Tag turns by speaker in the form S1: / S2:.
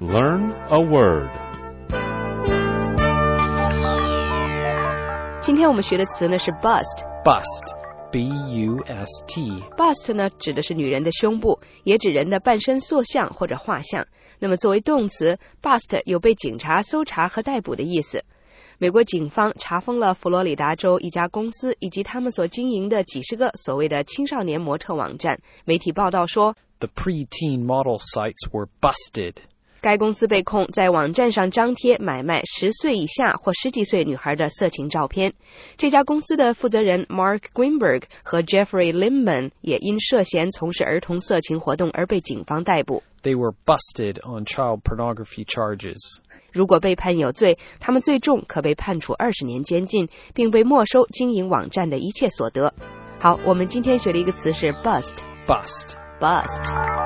S1: learn a word.
S2: 今天我们学的词呢是 bust.
S3: Bust, B-U-S-T.
S2: Bust 呢指的是女人的胸部，也指人的半身塑像或者画像。那么作为动词 bust 有被警察搜查和逮捕的意思。美国警方查封了佛罗里达州一家公司以及他们所经营的几十个所谓的青少年模特网站。媒体报道说
S3: The preteen model sites were busted.
S2: 该公司被控在网站上张贴买卖10岁以下或10几岁女孩的色情照片。这家公司的负责人 Mark Greenberg 和 Jeffrey Limman 也因涉嫌从事儿童色情活动而被警方逮捕。
S3: They were busted on child pornography charges.
S2: 如果被判有罪，他们最重可被判处20年监禁，并被没收经营网站的一切所得。好，我们今天学的一个词是 bust.
S3: Bust.
S2: Bust.